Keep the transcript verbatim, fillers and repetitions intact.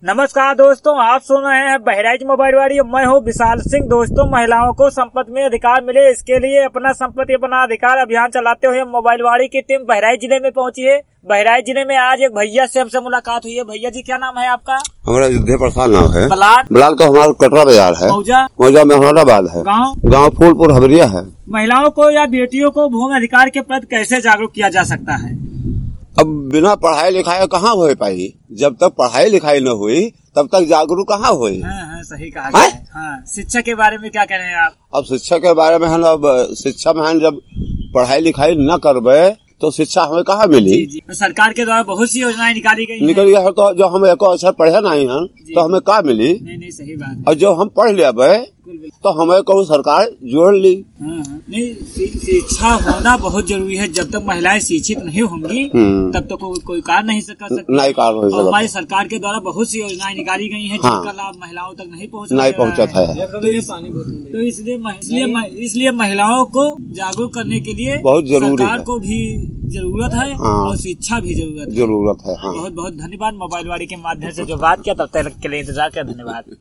नमस्कार दोस्तों, आप सुन रहे हैं बहराइच मोबाइल वाड़ी। मैं हूं विशाल सिंह। दोस्तों, महिलाओं को संपत्ति में अधिकार मिले, इसके लिए अपना संपत्ति अपना अधिकार अभियान चलाते हुए मोबाइल वाड़ी की टीम बहराइच जिले में पहुंची है। बहराइच जिले में आज एक भैया से हमसे मुलाकात हुई है। भैया जी, क्या नाम है आपका? हमारा युद्धे प्रसाद नाम है। बलाल बलाल का हमारा कटरा बाजार है। मौजा मौजा में हमाराबाद है। गाँव गाँव फूलपुर हबरिया है। महिलाओं को या बेटियों को भूमि अधिकार के प्रति कैसे जागरूक किया जा सकता है? अब बिना पढ़ाई लिखाई कहाँ हो पाई? जब तक पढ़ाई लिखाई न हुई तब तक जागरूक कहाँ हुई? हाँ, हाँ, सही कहा गया है। हाँ, शिक्षा के बारे में क्या कह रहे हैं आप? अब शिक्षा के बारे में हम अब शिक्षा में हम जब पढ़ाई लिखाई न करबे तो शिक्षा हमें कहाँ मिली? जी, जी। तो सरकार के द्वारा बहुत सी योजनाएं निकाली गई निकल गया है, तो जो हम एको अच्छा पढ़े नहीं हैं तो हमें क्या मिली? नहीं नहीं, सही बात। और जो हम पढ़ लिया तो हमें कहूँ सरकार जोड़ ली। हाँ, हाँ। नहीं, शिक्षा होना बहुत जरूरी है। जब तक महिलाएं शिक्षित नहीं होंगी तब तक को, कोई कार्य नहीं कर सकती। नहीं कार्य हो सकता। हमारी सरकार के द्वारा बहुत सी योजनाएं निकाली गई हैं हाँ। जिनका लाभ महिलाओं तक नहीं पहुँच नहीं पहुँचा था। तो इसलिए इसलिए इसलिए महिलाओं को जागरूक करने के लिए बहुत जरूरी सरकार है। को भी जरूरत है हाँ। और शिक्षा भी जरूरत है। जरूरत है। हाँ। बहुत बहुत धन्यवाद। मोबाइल वाड़ी के माध्यम से जो बात किया, तब तक के लिए इंतजार किया। धन्यवाद।